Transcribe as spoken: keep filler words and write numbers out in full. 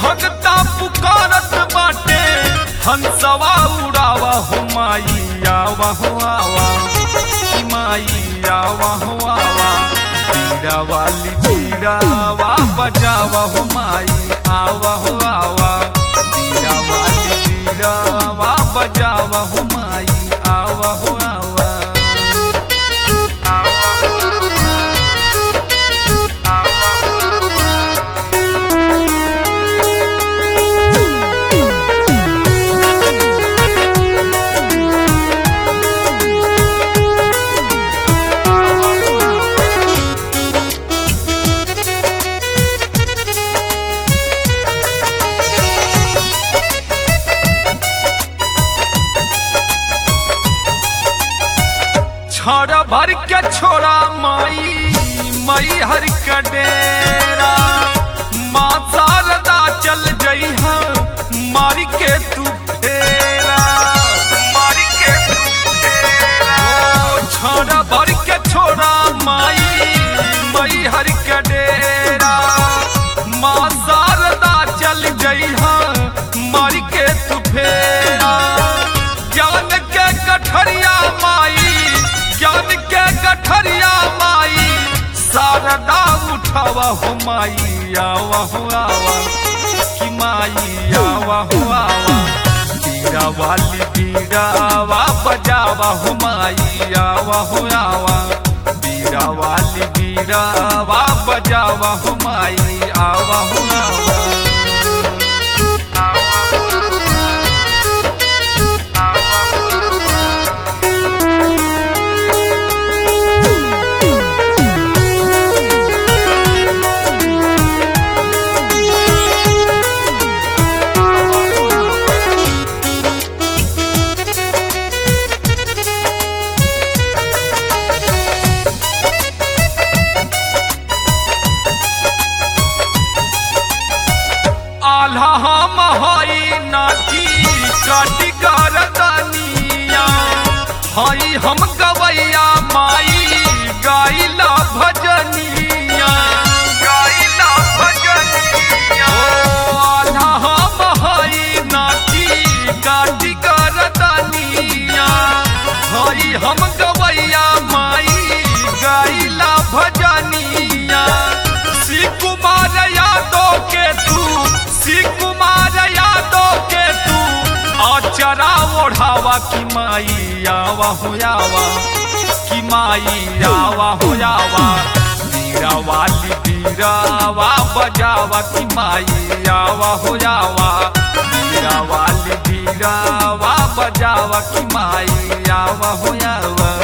भगता पुकारत बाटे हंसवा उड़ावा हो माई आवा हो आवा कि माई आवा हो आवा बीड़ा वाली बीड़ावा बजावा हो माई आवा हो आवा बीड़ा वाली बीड़ावा बजावा हो माई आवा हो आवा छोड़ा भर के छोड़ा माई मई हर का डेरा माँ शारदा चल गई है मारी के तू फेरा मारी के तू फेरा छोड़ा भर के छोड़ा माई मई हर का डेरा माँ शारदा चल गई है मारी के तू फेरा ज्ञान के कठरिया माई ज्ञान के गठरिया माई शारदा उठावा हो माई आवा हो आवा कि माई आवा हो आवा बीड़ा वाली बीड़ावा बजावा हो माई आवा हो आवा बीड़ा वाली बीड़ावा बजावा हो माई आवा हो आवा आल्हा हम हई नाटी काटी गरदनिया हई हम गवैया माई गाइला भजनिया गाइला भजनिया आल्हा हम हई नाटी काटी गरदनिया हई हम गवैया माई गाइला भजनिया श्री कुमार यादव के तू श्री कुमार यादव के तू आचरा ओढ़ावा कि माई आवा हो आवा कि माई आवा हो आवा बीड़ा वाली बीड़ावा बजावा कि माई आवा हो आवा बीड़ा वाली बीड़ावा बजावा कि माई आवा हो आवा।